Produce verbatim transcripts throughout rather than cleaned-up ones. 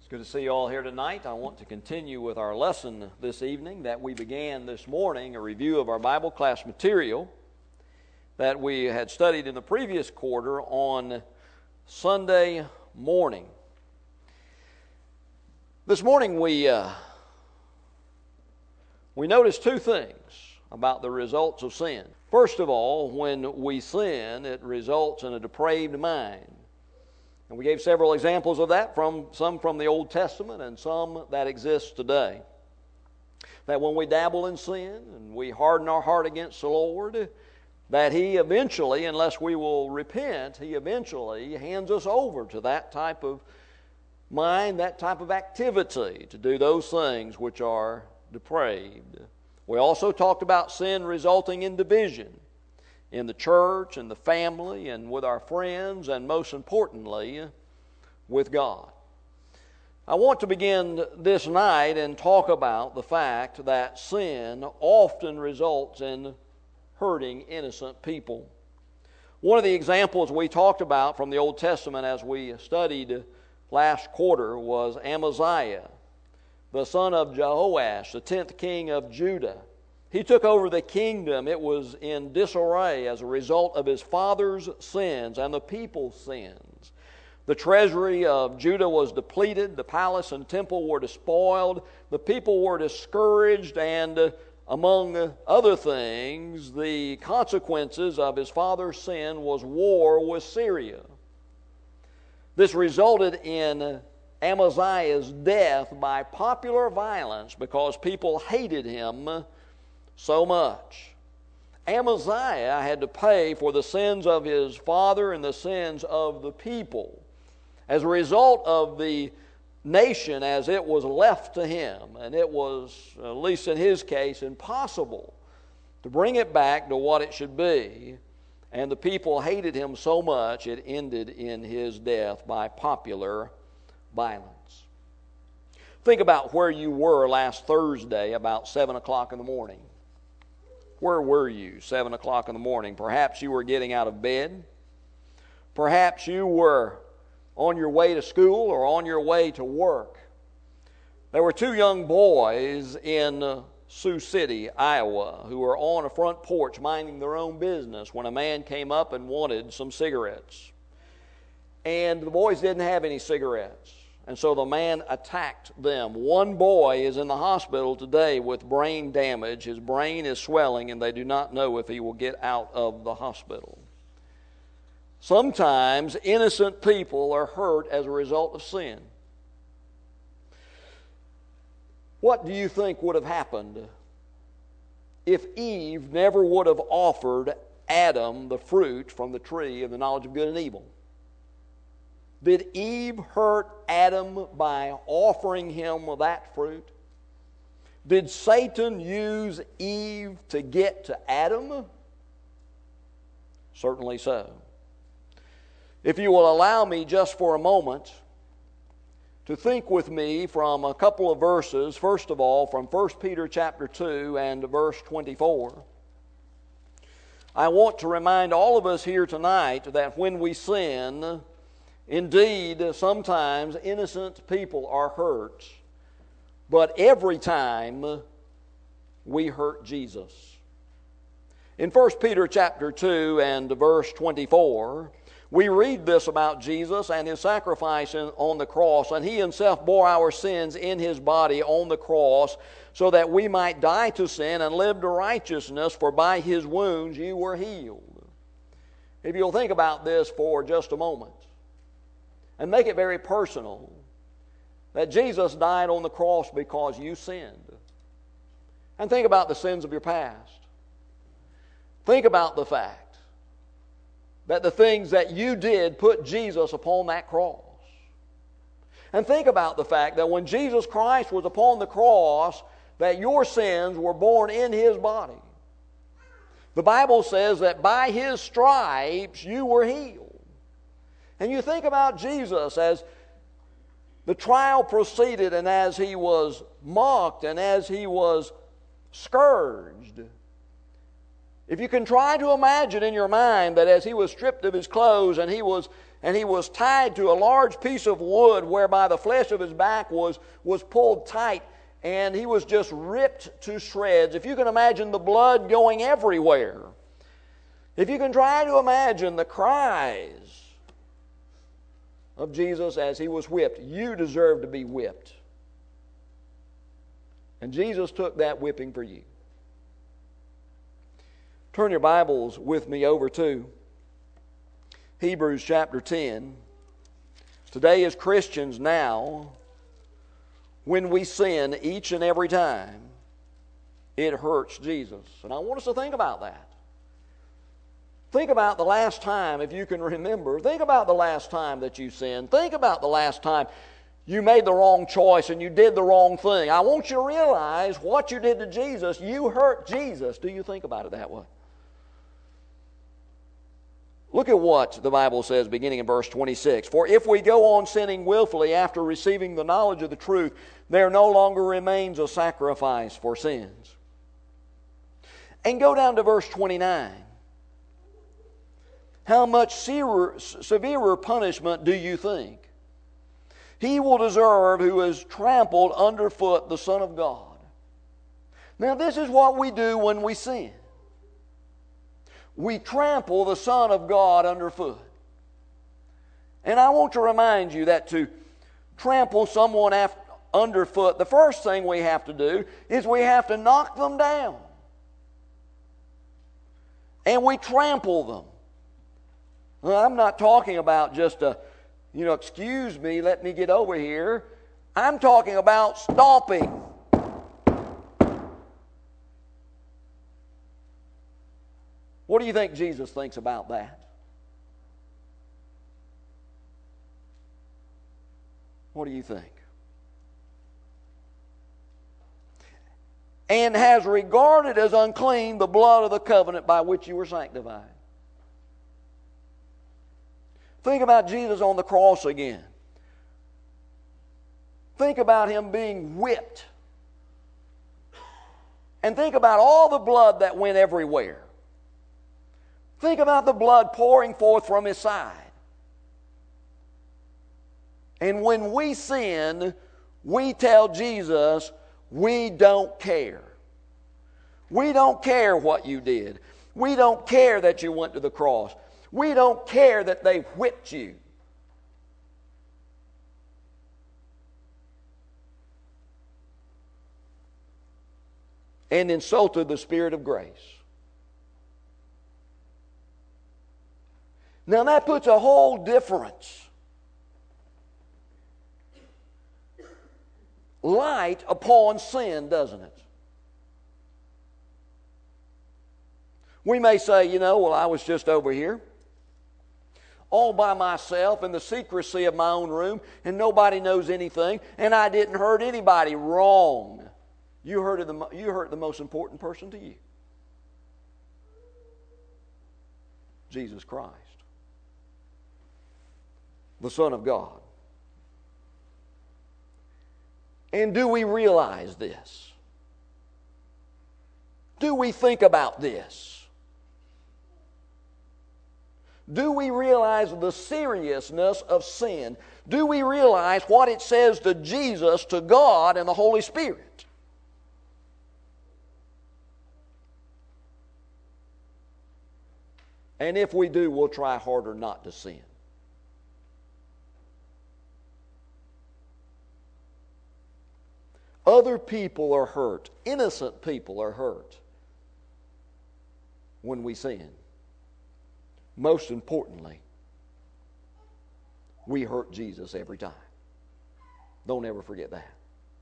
Good to see you all here tonight. I want to continue with our lesson this evening that we began this morning, a review of our Bible class material that we had studied in the previous quarter on Sunday morning. This morning we uh, we noticed two things about the results of sin. First of all, when we sin, it results in a depraved mind. And we gave several examples of that, from some from the Old Testament and some that exist today. That when we dabble in sin and we harden our heart against the Lord, that He eventually, unless we will repent, He eventually hands us over to that type of mind, that type of activity, to do those things which are depraved. We also talked about sin resulting in division in the church, and the family, and with our friends, and most importantly, with God. I want to begin this night and talk about the fact that sin often results in hurting innocent people. One of the examples we talked about from the Old Testament as we studied last quarter was Amaziah, the son of Jehoash, the tenth king of Judah. He took over the kingdom. It was in disarray as a result of his father's sins and the people's sins. The treasury of Judah was depleted. The palace and temple were despoiled. The people were discouraged, and among other things, the consequences of his father's sin was war with Syria. This resulted in Amaziah's death by popular violence because people hated him so much. Amaziah had to pay for the sins of his father and the sins of the people as a result of the nation as it was left to him. And it was, at least in his case, impossible to bring it back to what it should be. And the people hated him so much it ended in his death by popular violence. Think about where you were last Thursday about seven o'clock in the morning. Where were you seven o'clock in the morning? Perhaps you were getting out of bed. Perhaps you were on your way to school or on your way to work. There were two young boys in Sioux City, Iowa, who were on a front porch minding their own business when a man came up and wanted some cigarettes. And the boys didn't have any cigarettes. And so the man attacked them. One boy is in the hospital today with brain damage. His brain is swelling, and they do not know if he will get out of the hospital. Sometimes innocent people are hurt as a result of sin. What do you think would have happened if Eve never would have offered Adam the fruit from the tree of the knowledge of good and evil? Did Eve hurt Adam by offering him that fruit? Did Satan use Eve to get to Adam? Certainly so. If you will allow me just for a moment to think with me from a couple of verses, first of all from First Peter chapter two and verse twenty-four. I want to remind all of us here tonight that when we sin, indeed, sometimes innocent people are hurt, but every time we hurt Jesus. In First Peter chapter two and verse twenty-four, we read this about Jesus and His sacrifice on the cross, and He Himself bore our sins in His body on the cross, so that we might die to sin and live to righteousness, for by His wounds you were healed. If you'll think about this for just a moment, and make it very personal, that Jesus died on the cross because you sinned. And think about the sins of your past. Think about the fact that the things that you did put Jesus upon that cross. And think about the fact that when Jesus Christ was upon the cross, that your sins were borne in His body. The Bible says that by His stripes you were healed. And you think about Jesus as the trial proceeded, and as He was mocked, and as He was scourged. If you can try to imagine in your mind that as He was stripped of His clothes and He was and he was tied to a large piece of wood whereby the flesh of his back was, was pulled tight, and he was just ripped to shreds. If you can imagine the blood going everywhere, if you can try to imagine the cries of Jesus as he was whipped, you deserve to be whipped. And Jesus took that whipping for you. Turn your Bibles with me over to Hebrews chapter ten. Today as Christians now, when we sin each and every time, it hurts Jesus. And I want us to think about that. Think about the last time, if you can remember. Think about the last time that you sinned. Think about the last time you made the wrong choice and you did the wrong thing. I want you to realize what you did to Jesus. You hurt Jesus. Do you think about it that way? Look at what the Bible says beginning in verse twenty-six. For if we go on sinning willfully after receiving the knowledge of the truth, there no longer remains a sacrifice for sins. And go down to verse twenty-nine. How much severer, severer punishment do you think he will deserve who has trampled underfoot the Son of God? Now this is what we do when we sin. We trample the Son of God underfoot. And I want to remind you that to trample someone after, underfoot, the first thing we have to do is we have to knock them down. And we trample them. Well, I'm not talking about just a, you know, excuse me, let me get over here. I'm talking about stomping. What do you think Jesus thinks about that? What do you think? And has regarded as unclean the blood of the covenant by which you were sanctified. Think about Jesus on the cross again. Think about him being whipped. And think about all the blood that went everywhere. Think about the blood pouring forth from his side. And when we sin, we tell Jesus, we don't care. We don't care what you did. We don't care that you went to the cross. We don't care that they whipped you. And insulted the Spirit of grace. Now that puts a whole difference light upon sin, doesn't it? We may say, you know, well, I was just over here all by myself in the secrecy of my own room, and nobody knows anything, and I didn't hurt anybody. Wrong. You hurt the, you hurt the most important person to you. Jesus Christ, the Son of God. And do we realize this? Do we think about this? Do we realize the seriousness of sin? Do we realize what it says to Jesus, to God, and the Holy Spirit? And if we do, we'll try harder not to sin. Other people are hurt. Innocent people are hurt when we sin. Most importantly, we hurt Jesus every time. Don't ever forget that.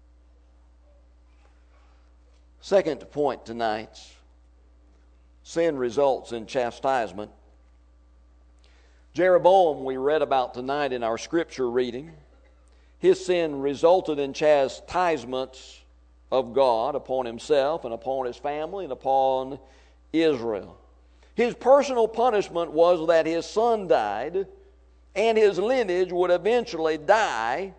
Second point tonight, sin results in chastisement. Jeroboam, we read about tonight in our scripture reading, his sin resulted in chastisements of God upon himself and upon his family and upon Israel. His personal punishment was that his son died and his lineage would eventually die.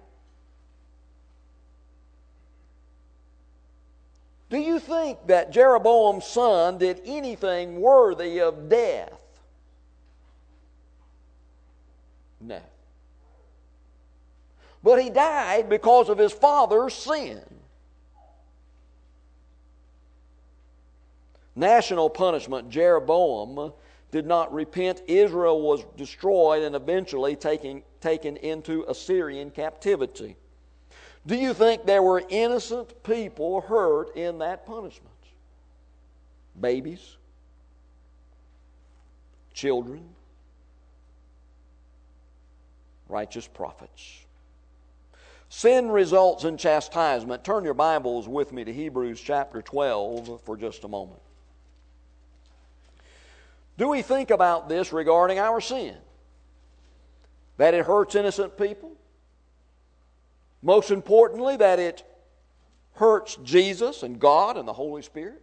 Do you think that Jeroboam's son did anything worthy of death? No. But he died because of his father's sin. National punishment. Jeroboam did not repent. Israel was destroyed and eventually taken, taken into Assyrian captivity. Do you think there were innocent people hurt in that punishment? Babies? Children? Righteous prophets? Sin results in chastisement. Turn your Bibles with me to Hebrews chapter twelve for just a moment. Do we think about this regarding our sin? That it hurts innocent people? Most importantly, that it hurts Jesus and God and the Holy Spirit?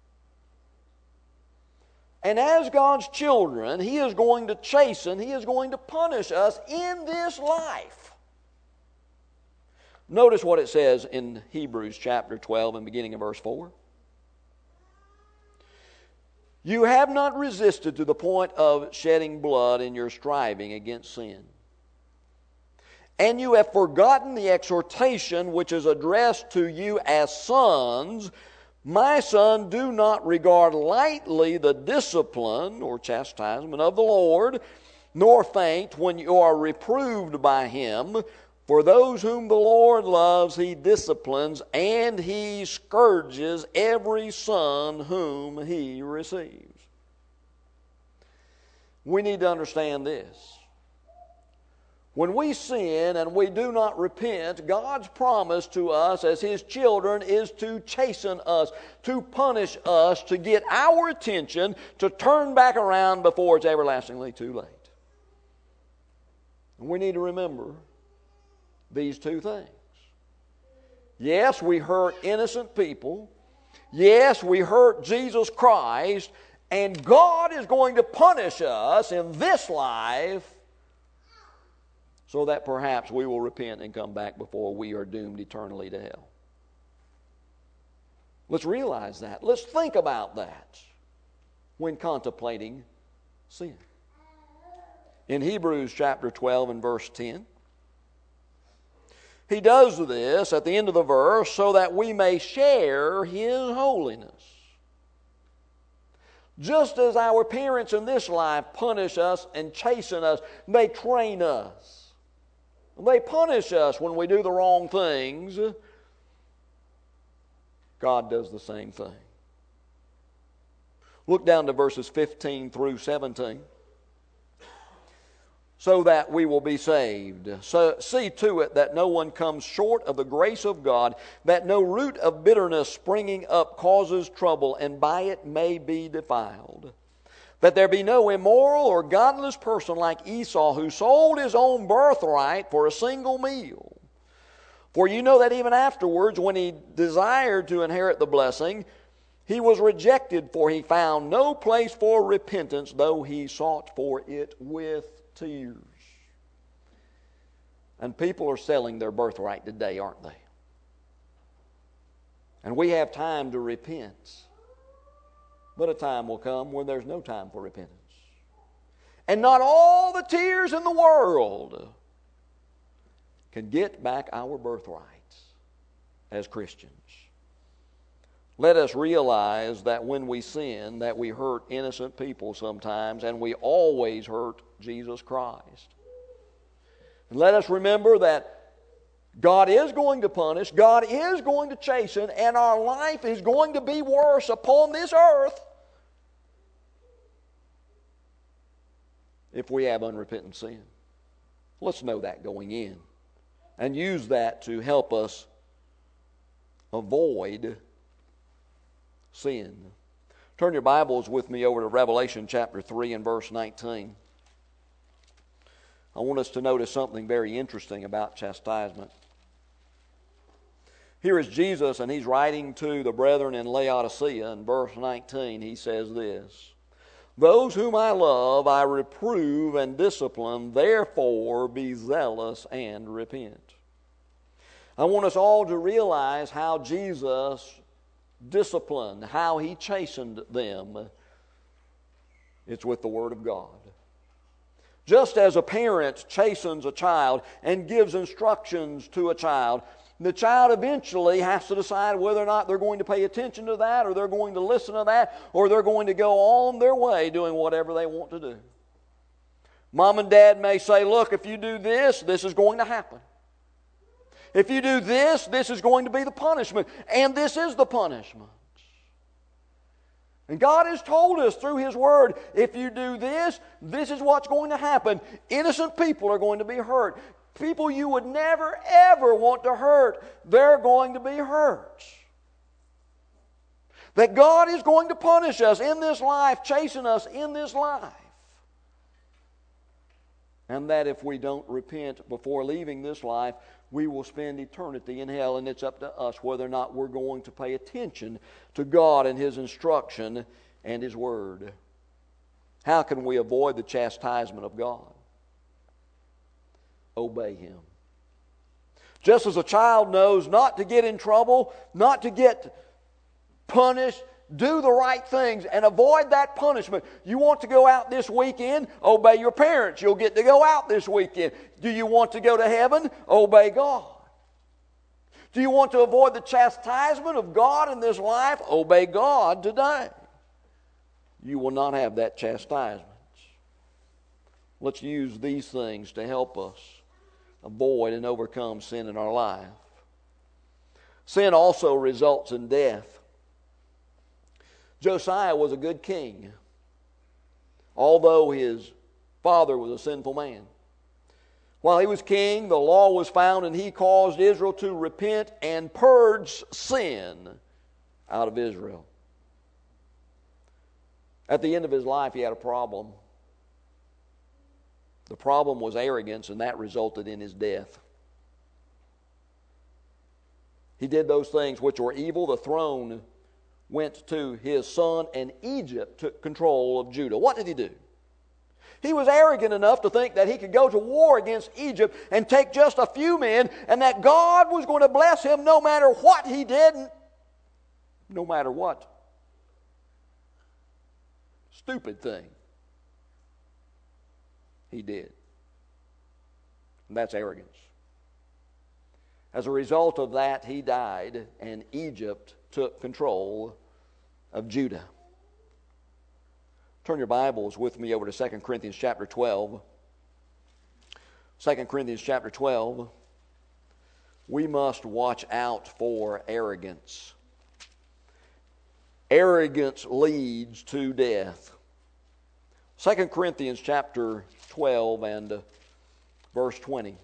And as God's children, He is going to chasten, He is going to punish us in this life. Notice what it says in Hebrews chapter twelve and beginning of verse four. You have not resisted to the point of shedding blood in your striving against sin. And you have forgotten the exhortation which is addressed to you as sons. My son, do not regard lightly the discipline or chastisement of the Lord, nor faint when you are reproved by Him. For those whom the Lord loves, He disciplines, and He scourges every son whom He receives. We need to understand this. When we sin and we do not repent, God's promise to us as His children is to chasten us, to punish us, to get our attention, to turn back around before it's everlastingly too late. And we need to remember these two things. Yes, we hurt innocent people. Yes, we hurt Jesus Christ. And God is going to punish us in this life so that perhaps we will repent and come back before we are doomed eternally to hell. Let's realize that. Let's think about that when contemplating sin. In Hebrews chapter twelve and verse ten, He does this at the end of the verse so that we may share His holiness. Just as our parents in this life punish us and chasten us, they train us. They punish us when we do the wrong things. God does the same thing. Look down to verses fifteen through seventeen. So that we will be saved. So see to it that no one comes short of the grace of God, that no root of bitterness springing up causes trouble, and by it may be defiled. That there be no immoral or godless person like Esau, who sold his own birthright for a single meal. For you know that even afterwards, when he desired to inherit the blessing, he was rejected, for he found no place for repentance, though he sought for it with tears. And people are selling their birthright today, aren't they? And we have time to repent. But a time will come when there's no time for repentance. And not all the tears in the world can get back our birthrights as Christians. Let us realize that when we sin, that we hurt innocent people sometimes, and we always hurt Jesus Christ. And let us remember that God is going to punish, God is going to chasten, and our life is going to be worse upon this earth if we have unrepentant sin. Let's know that going in and use that to help us avoid sin. Turn your Bibles with me over to Revelation chapter three and verse nineteen. I want us to notice something very interesting about chastisement. Here is Jesus, and He's writing to the brethren in Laodicea. In verse nineteen, He says this: Those whom I love I reprove and discipline, therefore be zealous and repent. I want us all to realize how Jesus disciplined, how He chastened them. It's with the Word of God. Just as a parent chastens a child and gives instructions to a child, the child eventually has to decide whether or not they're going to pay attention to that, or they're going to listen to that, or they're going to go on their way doing whatever they want to do. Mom and Dad may say, look, if you do this, this is going to happen. If you do this, this is going to be the punishment. And this is the punishment. And God has told us through His Word, if you do this, this is what's going to happen. Innocent people are going to be hurt. People you would never, ever want to hurt, they're going to be hurt. That God is going to punish us in this life, chasten us in this life. And that if we don't repent before leaving this life, we will spend eternity in hell, and it's up to us whether or not we're going to pay attention to God and His instruction and His Word. How can we avoid the chastisement of God? Obey Him. Just as a child knows not to get in trouble, not to get punished, do the right things and avoid that punishment. You want to go out this weekend? Obey your parents. You'll get to go out this weekend. Do you want to go to heaven? Obey God. Do you want to avoid the chastisement of God in this life? Obey God today. You will not have that chastisement. Let's use these things to help us avoid and overcome sin in our life. Sin also results in death. Josiah was a good king, although his father was a sinful man. While he was king, the law was found, and he caused Israel to repent and purge sin out of Israel. At the end of his life, he had a problem. The problem was arrogance, and that resulted in his death. He did those things which were evil. The throne went to his son, and Egypt took control of Judah. What did he do? He was arrogant enough to think that he could go to war against Egypt and take just a few men, and that God was going to bless him no matter what he did, no matter what stupid thing he did. And that's arrogance. As a result of that, he died, and Egypt took control of Judah. Turn your Bibles with me over to Second Corinthians chapter twelve. Second Corinthians chapter twelve. We must watch out for arrogance. Arrogance leads to death. Second Corinthians chapter twelve and verse twenty.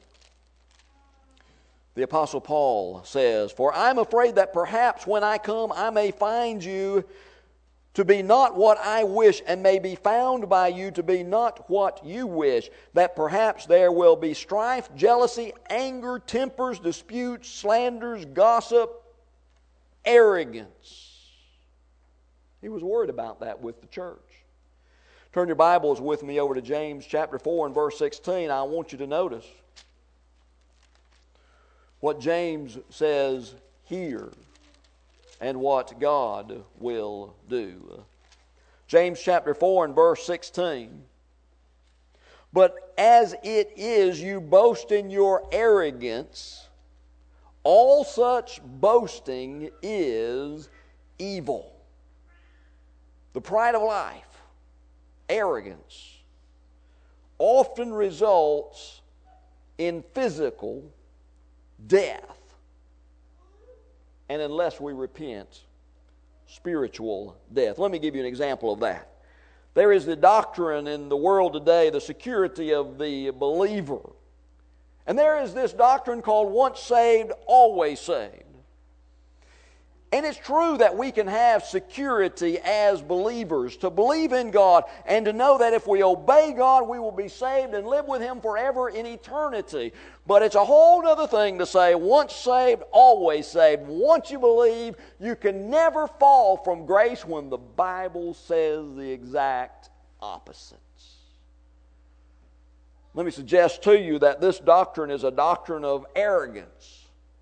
The Apostle Paul says, "For I am afraid that perhaps when I come I may find you to be not what I wish, and may be found by you to be not what you wish, that perhaps there will be strife, jealousy, anger, tempers, disputes, slanders, gossip, arrogance." He was worried about that with the church. Turn your Bibles with me over to James chapter four and verse sixteen. I want you to notice what James says here and what God will do. James chapter four and verse sixteen. "But as it is you boast in your arrogance, all such boasting is evil." The pride of life, arrogance, often results in physical death, and unless we repent, spiritual death. Let me give you an example of that. There is the doctrine in the world today, the security of the believer. And there is this doctrine called once saved, always saved. And it's true that we can have security as believers, to believe in God and to know that if we obey God, we will be saved and live with Him forever in eternity. But it's a whole other thing to say, once saved, always saved. Once you believe, you can never fall from grace, when the Bible says the exact opposite. Let me suggest to you that this doctrine is a doctrine of arrogance,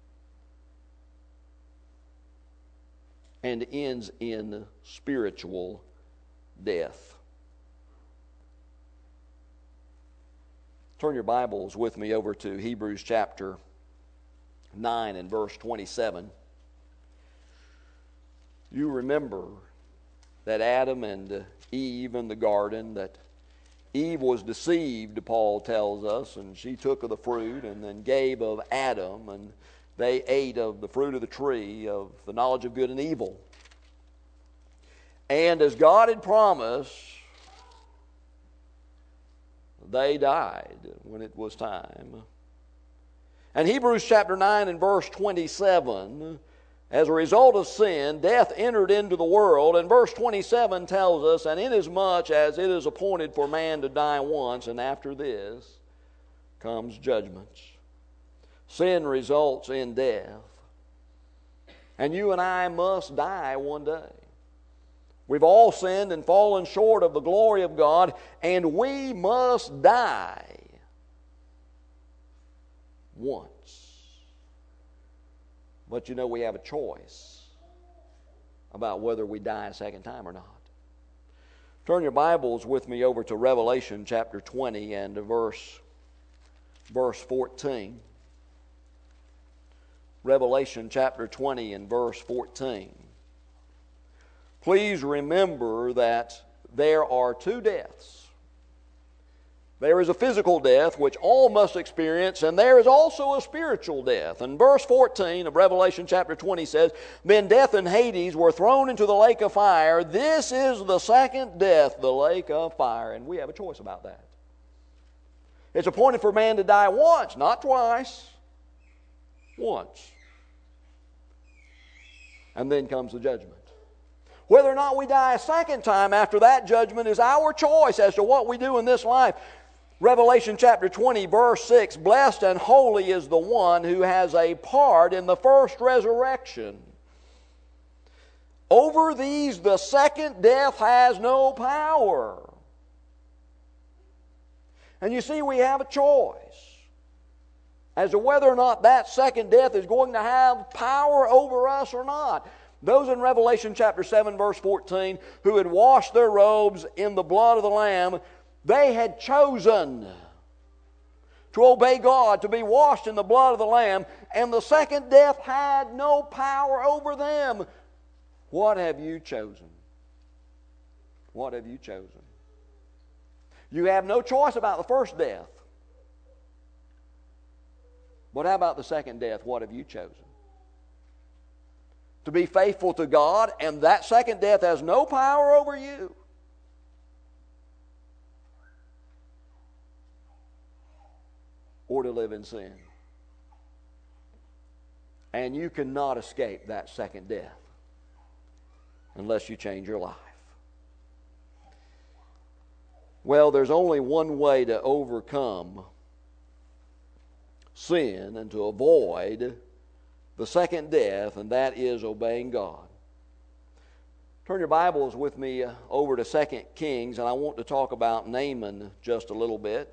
and ends in spiritual death. Turn your Bibles with me over to Hebrews chapter nine and verse twenty-seven. You remember that Adam and Eve in the garden, that Eve was deceived, Paul tells us, and she took of the fruit and then gave of Adam, and they ate of the fruit of the tree of the knowledge of good and evil. And as God had promised, they died when it was time. And Hebrews chapter nine and verse twenty-seven, as a result of sin, death entered into the world. And verse twenty-seven tells us, and inasmuch as it is appointed for man to die once, and after this comes judgment. Sin results in death. And you and I must die one day. We've all sinned and fallen short of the glory of God, and we must die once. But you know, we have a choice about whether we die a second time or not. Turn your Bibles with me over to Revelation chapter twenty and verse, verse fourteen. Revelation chapter twenty and verse fourteen. Please remember that there are two deaths. There is a physical death which all must experience, and there is also a spiritual death. And verse fourteen of Revelation chapter twenty says, Then death and Hades were thrown into the lake of fire. This is the second death, the lake of fire. And we have a choice about that. It's appointed for man to die once, not twice. Once. And then comes the judgment. Whether or not we die a second time after that judgment is our choice as to what we do in this life. Revelation chapter twenty, verse six, Blessed and holy is the one who has a part in the first resurrection. Over these the second death has no power. And you see, we have a choice as to whether or not that second death is going to have power over us or not. Those in Revelation chapter seven, verse fourteen, who had washed their robes in the blood of the Lamb, they had chosen to obey God, to be washed in the blood of the Lamb, and the second death had no power over them. What have you chosen? What have you chosen? You have no choice about the first death. But how about the second death? What have you chosen? To be faithful to God, and that second death has no power over you. Or to live in sin. And you cannot escape that second death unless you change your life. Well, there's only one way to overcome sin and to avoid the second death, and that is obeying God. Turn your Bibles with me over to Second Kings, and I want to talk about Naaman just a little bit.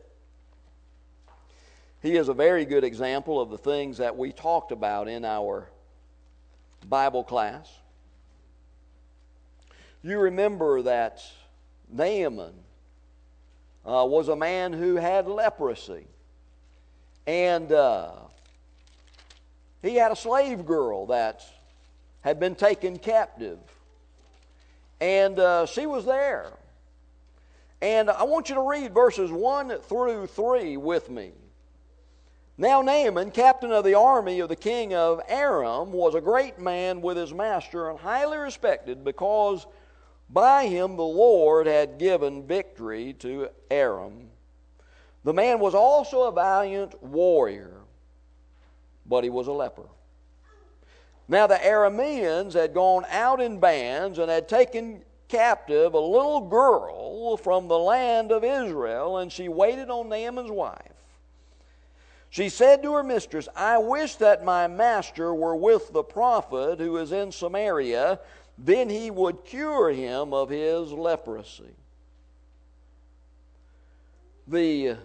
He is a very good example of the things that we talked about in our Bible class. You remember that Naaman uh, was a man who had leprosy. And uh, he had a slave girl that had been taken captive. And uh, she was there. And I want you to read verses one through three with me. Now Naaman, captain of the army of the king of Aram, was a great man with his master and highly respected, because by him the Lord had given victory to Aram. The man was also a valiant warrior, but he was a leper. Now the Arameans had gone out in bands and had taken captive a little girl from the land of Israel, and she waited on Naaman's wife. She said to her mistress, I wish that my master were with the prophet who is in Samaria, then he would cure him of his leprosy. The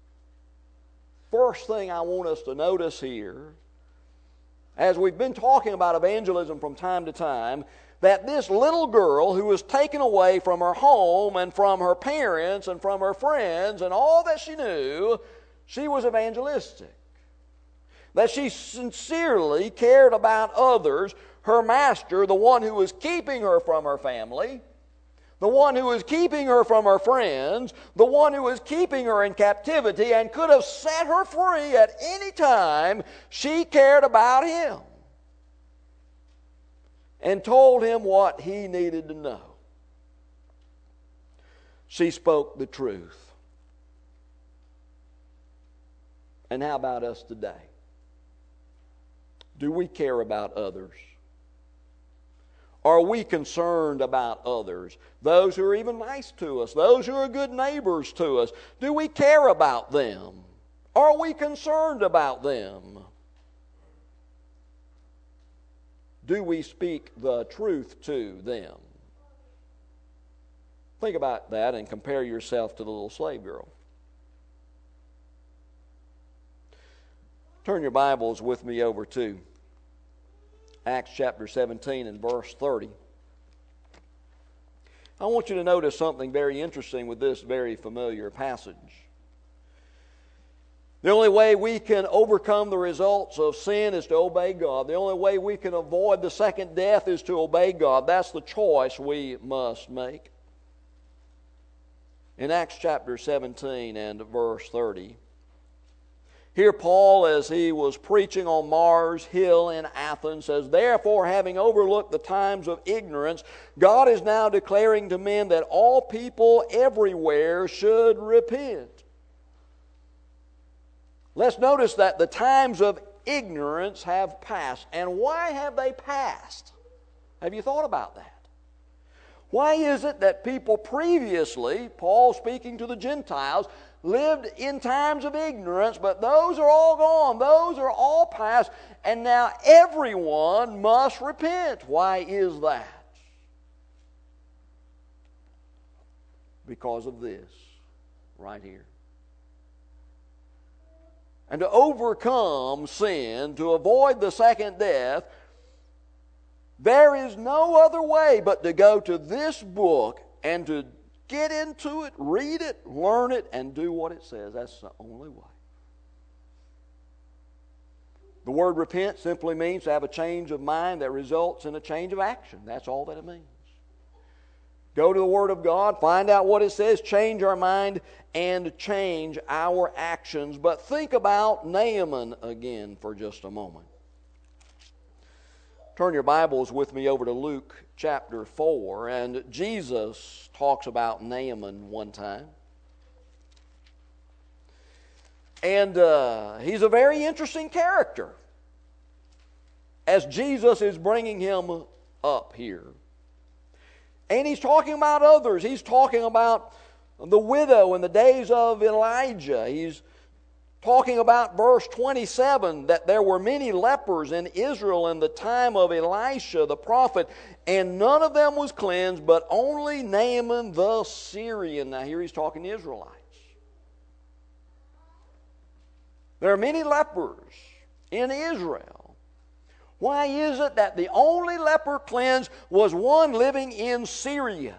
first thing I want us to notice here, as we've been talking about evangelism from time to time, that this little girl who was taken away from her home and from her parents and from her friends and all that she knew, she was evangelistic. That she sincerely cared about others, her master, the one who was keeping her from her family, the one who was keeping her from her friends, the one who was keeping her in captivity and could have set her free at any time. She cared about him and told him what he needed to know. She spoke the truth. And how about us today? Do we care about others? Are we concerned about others? Those who are even nice to us, those who are good neighbors to us. Do we care about them? Are we concerned about them? Do we speak the truth to them? Think about that and compare yourself to the little slave girl. Turn your Bibles with me over to Acts chapter seventeen and verse thirty. I want you to notice something very interesting with this very familiar passage. The only way we can overcome the results of sin is to obey God. The only way we can avoid the second death is to obey God. That's the choice we must make. In Acts chapter seventeen and verse thirty, here Paul, as he was preaching on Mars Hill in Athens, says, "Therefore, having overlooked the times of ignorance, God is now declaring to men that all people everywhere should repent." Let's notice that the times of ignorance have passed. And why have they passed? Have you thought about that? Why is it that people previously, Paul speaking to the Gentiles, lived in times of ignorance, but those are all gone, those are all past, and now everyone must repent? Why is that? Because of this, right here. And to overcome sin, to avoid the second death, there is no other way but to go to this book and to get into it, read it, learn it, and do what it says. That's the only way. The word repent simply means to have a change of mind that results in a change of action. That's all that it means. Go to the Word of God, find out what it says, change our mind, and change our actions. But think about Naaman again for just a moment. Turn your Bibles with me over to Luke chapter four, and Jesus talks about Naaman one time. And uh, he's a very interesting character as Jesus is bringing him up here. And he's talking about others. He's talking about the widow in the days of Elijah. He's talking about verse twenty-seven, that there were many lepers in Israel in the time of Elisha the prophet, and none of them was cleansed, but only Naaman the Syrian. Now here he's talking to Israelites. There are many lepers in Israel. Why is it that the only leper cleansed was one living in Syria?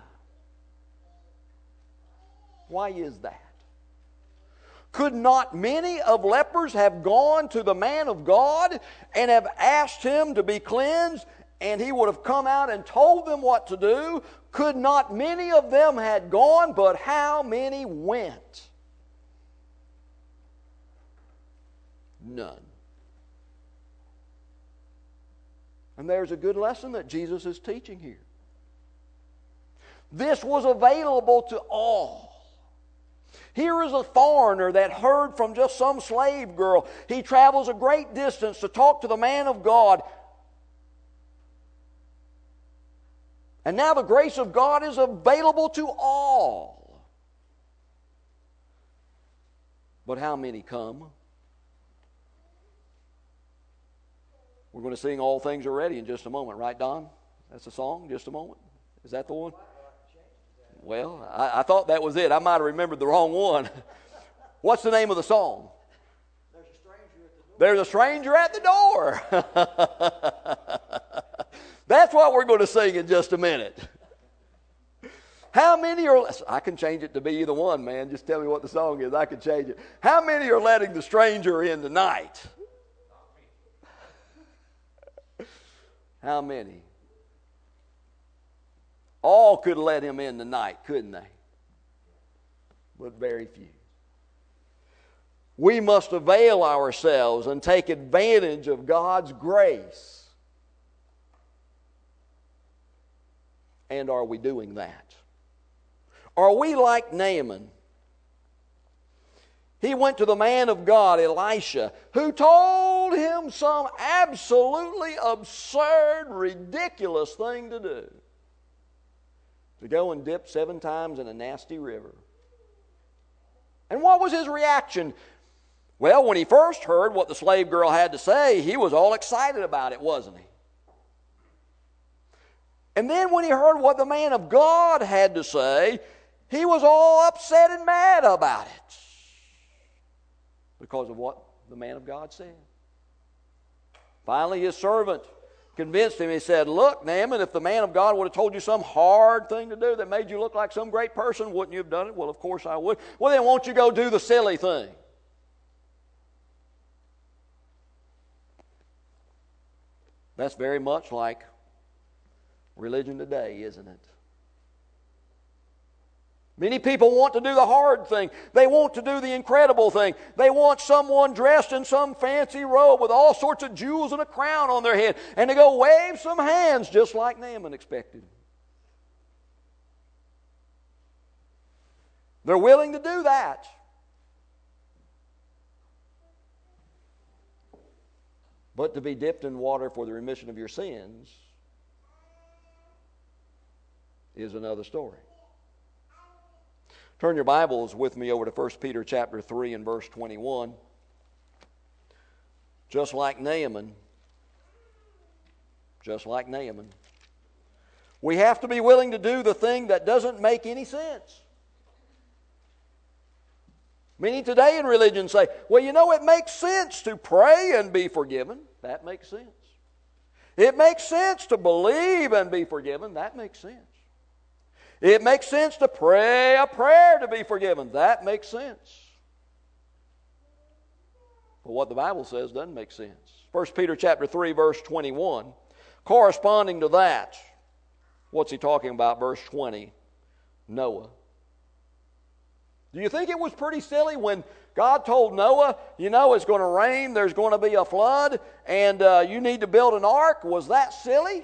Why is that? Could not many of lepers have gone to the man of God and have asked him to be cleansed, and he would have come out and told them what to do? Could not many of them had gone, but how many went? None. And there's a good lesson that Jesus is teaching here. This was available to all. Here is a foreigner that heard from just some slave girl. He travels a great distance to talk to the man of God. And now the grace of God is available to all. But how many come? We're going to sing All Things Are Ready in just a moment, right, Don? That's the song, just a moment. Is that the one? Well, I, I thought that was it. I might have remembered the wrong one. What's the name of the song? There's a stranger at the door. There's a stranger at the door. That's what we're going to sing in just a minute. How many are, I can change it to be either one, man. Just tell me what the song is. I can change it. How many are letting the stranger in tonight? How many? All could let him in tonight, couldn't they? But very few. We must avail ourselves and take advantage of God's grace. And are we doing that? Are we like Naaman? He went to the man of God, Elisha, who told him some absolutely absurd, ridiculous thing to do. To go and dip seven times in a nasty river. And what was his reaction? Well, when he first heard what the slave girl had to say, he was all excited about it, wasn't he? And then when he heard what the man of God had to say, he was all upset and mad about it. Because of what the man of God said. Finally, his servant convinced him. He said, look, Naaman, if the man of God would have told you some hard thing to do that made you look like some great person, wouldn't you have done it? Well, of course I would. Well, then won't you go do the silly thing? That's very much like religion today, isn't it? Many people want to do the hard thing. They want to do the incredible thing. They want someone dressed in some fancy robe with all sorts of jewels and a crown on their head and to go wave some hands just like Naaman expected. They're willing to do that. But to be dipped in water for the remission of your sins is another story. Turn your Bibles with me over to First Peter chapter three and verse twenty-one. Just like Naaman, just like Naaman, we have to be willing to do the thing that doesn't make any sense. Many today in religion say, well, you know, it makes sense to pray and be forgiven. That makes sense. It makes sense to believe and be forgiven. That makes sense. It makes sense to pray a prayer to be forgiven. That makes sense. But what the Bible says doesn't make sense. First Peter chapter three, verse twenty-one. Corresponding to that, what's he talking about? Verse twenty, Noah. Do you think it was pretty silly when God told Noah, you know, it's going to rain, there's going to be a flood, and uh, you need to build an ark? Was that silly?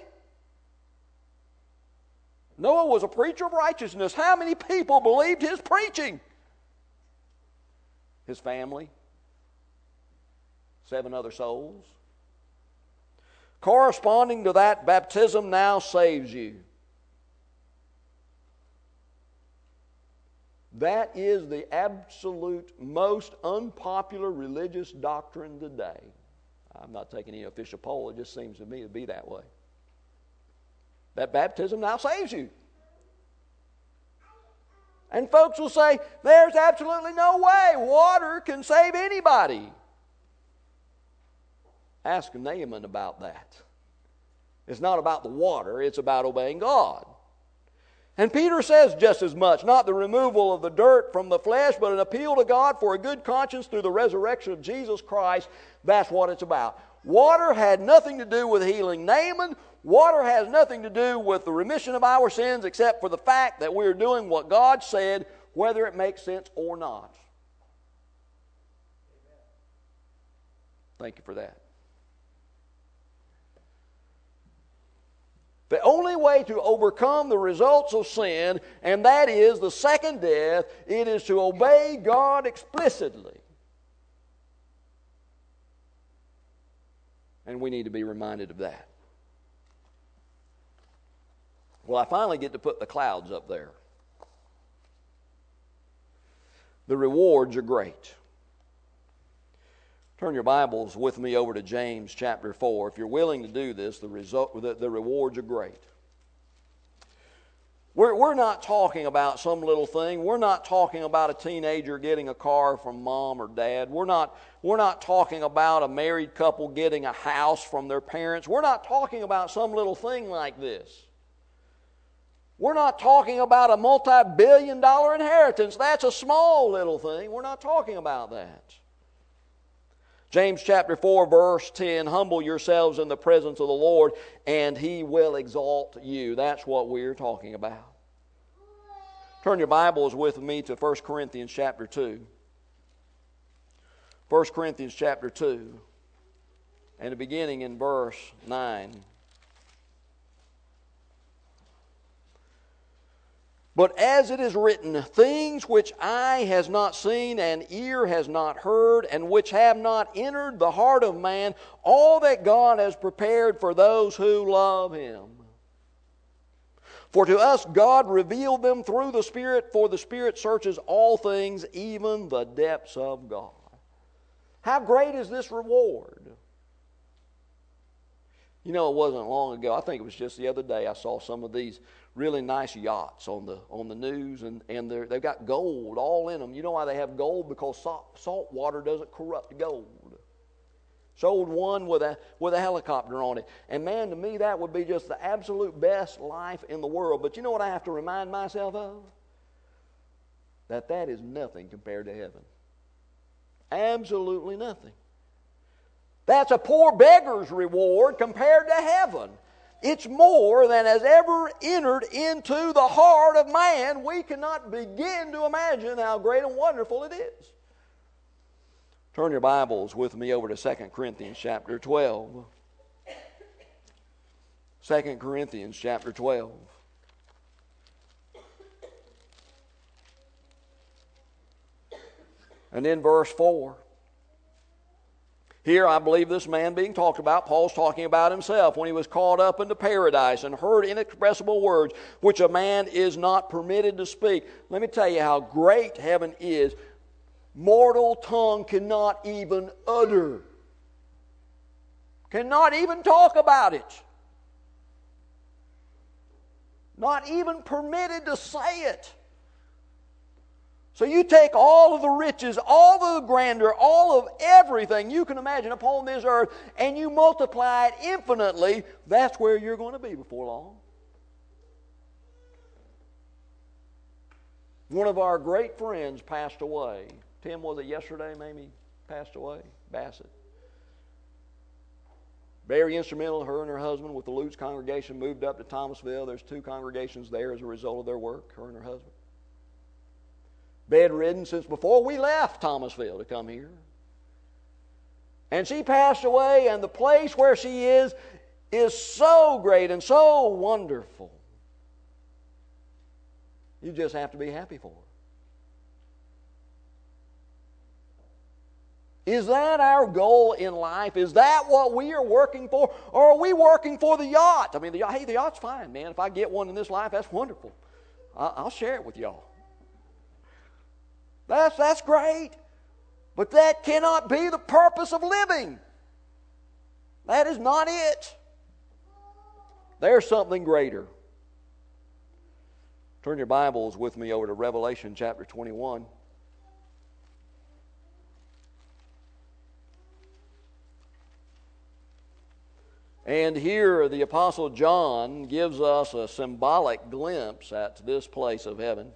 Noah was a preacher of righteousness. How many people believed his preaching? His family. Seven other souls. Corresponding to that, baptism now saves you. That is the absolute most unpopular religious doctrine today. I'm not taking any official poll. It just seems to me to be that way. That baptism now saves you. And folks will say, there's absolutely no way water can save anybody. Ask Naaman about that. It's not about the water, it's about obeying God. And Peter says just as much, not the removal of the dirt from the flesh, but an appeal to God for a good conscience through the resurrection of Jesus Christ. That's what it's about. Water had nothing to do with healing Naaman. Water has nothing to do with the remission of our sins except for the fact that we're doing what God said, whether it makes sense or not. Thank you for that. The only way to overcome the results of sin, and that is the second death, it is to obey God explicitly. And we need to be reminded of that. Well, I finally get to put the clouds up there. The rewards are great. Turn your Bibles with me over to James chapter four. If you're willing to do this, the result, the, the rewards are great. We're, we're not talking about some little thing. We're not talking about a teenager getting a car from mom or dad. We're not, we're not talking about a married couple getting a house from their parents. We're not talking about some little thing like this. We're not talking about a multi-billion dollar inheritance. That's a small little thing. We're not talking about that. James chapter four, verse ten, humble yourselves in the presence of the Lord, and He will exalt you. That's what we're talking about. Turn your Bibles with me to First Corinthians chapter two. First Corinthians chapter two, and beginning in verse nine. But as it is written, things which eye has not seen and ear has not heard, and which have not entered the heart of man, all that God has prepared for those who love Him. For to us God revealed them through the Spirit, for the Spirit searches all things, even the depths of God. How great is this reward? You know, it wasn't long ago, I think it was just the other day, I saw some of these really nice yachts on the on the news, and, and they've got gold all in them. You know why they have gold? Because salt, salt water doesn't corrupt gold. Showed one with a with a helicopter on it. And man, to me, that would be just the absolute best life in the world. But you know what I have to remind myself of? That that is nothing compared to heaven. Absolutely nothing. That's a poor beggar's reward compared to heaven. It's more than has ever entered into the heart of man. We cannot begin to imagine how great and wonderful it is. Turn your Bibles with me over to Second Corinthians chapter twelve. Second Corinthians chapter twelve. And in verse four. Here, I believe this man being talked about, Paul's talking about himself when he was caught up into paradise and heard inexpressible words which a man is not permitted to speak. Let me tell you how great heaven is. Mortal tongue cannot even utter, cannot even talk about it, not even permitted to say it. So you take all of the riches, all of the grandeur, all of everything you can imagine upon this earth, and you multiply it infinitely, that's where you're going to be before long. One of our great friends passed away. Tim, was it yesterday maybe passed away? Bassett. Very instrumental, her and her husband with the Lutz congregation moved up to Thomasville. There's two congregations there as a result of their work, her and her husband. Bedridden since before we left Thomasville to come here. And she passed away, and the place where she is is so great and so wonderful. You just have to be happy for her. Is that our goal in life? Is that what we are working for? Or are we working for the yacht? I mean, the, hey, the yacht's fine, man. If I get one in this life, that's wonderful. I'll share it with y'all. That's, that's great. But that cannot be the purpose of living. That is not it. There's something greater. Turn your Bibles with me over to Revelation chapter twenty-one. And here the Apostle John gives us a symbolic glimpse at this place of heaven.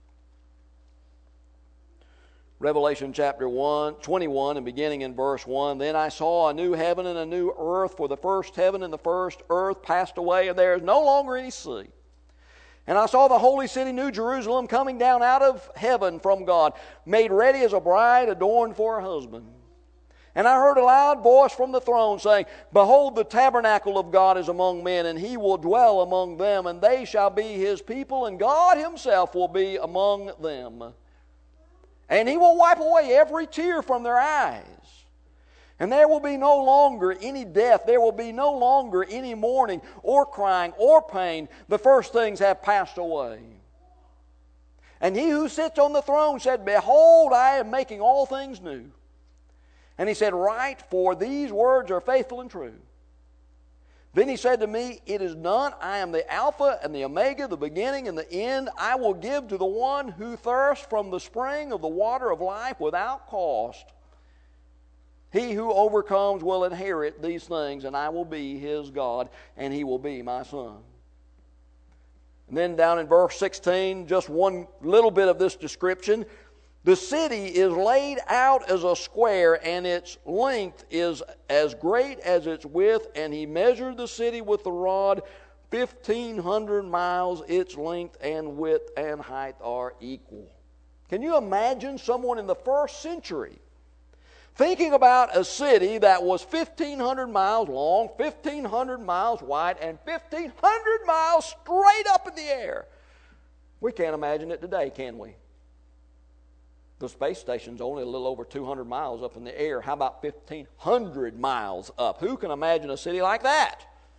Revelation chapter one, twenty-one, and beginning in verse one, Then I saw a new heaven and a new earth, for the first heaven and the first earth passed away, and there is no longer any sea. And I saw the holy city, New Jerusalem, coming down out of heaven from God, made ready as a bride adorned for her husband. And I heard a loud voice from the throne saying, Behold, the tabernacle of God is among men, and He will dwell among them, and they shall be His people, and God Himself will be among them. And He will wipe away every tear from their eyes. And there will be no longer any death. There will be no longer any mourning or crying or pain. The first things have passed away. And He who sits on the throne said, Behold, I am making all things new. And He said, Write, for these words are faithful and true. Then He said to me, It is done. I am the Alpha and the Omega, the beginning and the end. I will give to the one who thirsts from the spring of the water of life without cost. He who overcomes will inherit these things, and I will be his God, and he will be my son. And then down in verse sixteen, just one little bit of this description. The city is laid out as a square, and its length is as great as its width. And he measured the city with the rod, fifteen hundred miles. Its length and width and height are equal. Can you imagine someone in the first century thinking about a city that was fifteen hundred miles long, fifteen hundred miles wide, and fifteen hundred miles straight up in the air? We can't imagine it today, can we? The space station's only a little over two hundred miles up in the air. How about fifteen hundred miles up? Who can imagine a city like that?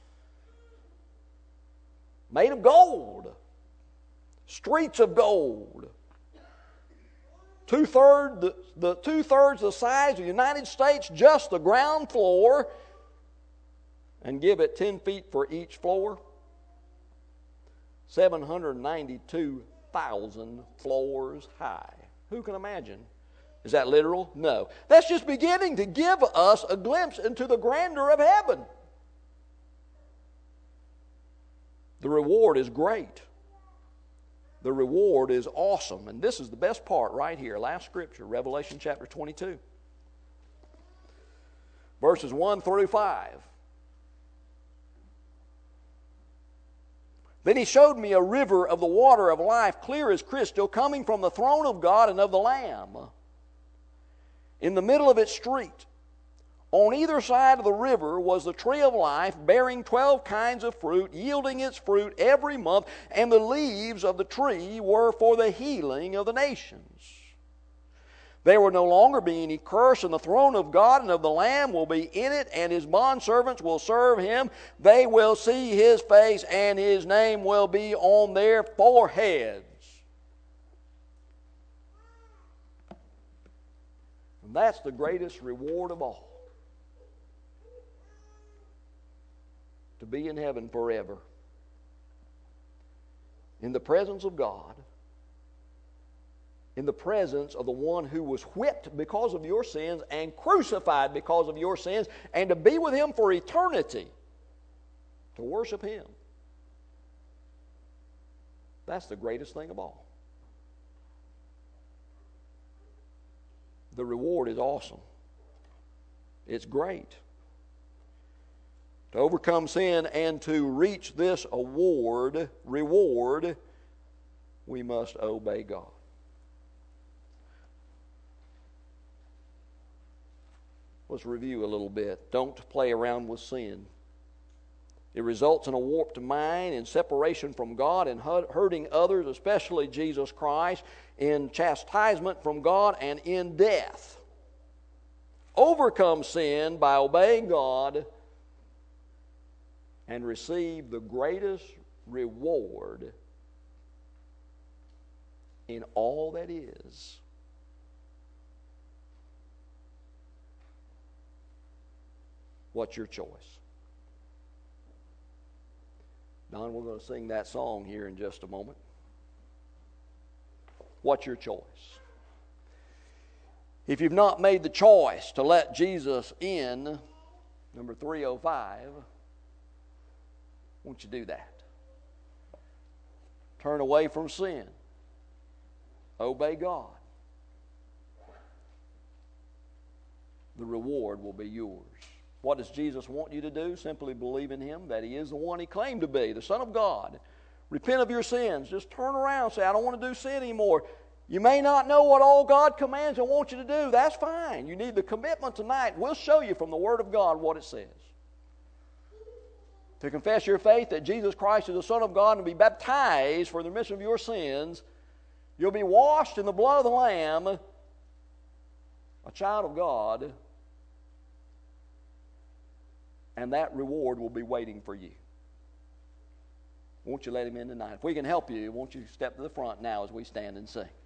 Made of gold. Streets of gold. Two-thirds, the, the two-thirds the size of the United States, just the ground floor, and give it ten feet for each floor. seven hundred ninety-two thousand floors high. Who can imagine? Is that literal? No. That's just beginning to give us a glimpse into the grandeur of heaven. The reward is great. The reward is awesome. And this is the best part right here. Last scripture, Revelation chapter twenty-two. Verses one through five. Then he showed me a river of the water of life, clear as crystal, coming from the throne of God and of the Lamb. In the middle of its street, on either side of the river, was the tree of life, bearing twelve kinds of fruit, yielding its fruit every month, and the leaves of the tree were for the healing of the nations. There will no longer be any curse, and the throne of God and of the Lamb will be in it, and his bondservants will serve him. They will see his face, and his name will be on their foreheads. And that's the greatest reward of all. To be in heaven forever. In the presence of God. In the presence of the one who was whipped because of your sins and crucified because of your sins, and to be with him for eternity, to worship him. That's the greatest thing of all. The reward is awesome. It's great. To overcome sin and to reach this award, reward, we must obey God. Let's review a little bit. Don't play around with sin. It results in a warped mind, in separation from God, and hurting others, especially Jesus Christ, in chastisement from God, and in death. Overcome sin by obeying God and receive the greatest reward in all that is. What's your choice? Don, we're going to sing that song here in just a moment. What's your choice? If you've not made the choice to let Jesus in, number three oh five, won't you do that? Turn away from sin. Obey God. The reward will be yours. What does Jesus want you to do? Simply believe in him, that he is the one he claimed to be, the Son of God. Repent of your sins. Just turn around and say, I don't want to do sin anymore. You may not know what all God commands and wants you to do. That's fine. You need the commitment tonight. We'll show you from the Word of God what it says. To confess your faith that Jesus Christ is the Son of God and be baptized for the remission of your sins. You'll be washed in the blood of the Lamb, a child of God, and that reward will be waiting for you. Won't you let him in tonight? If we can help you, won't you step to the front now as we stand and sing?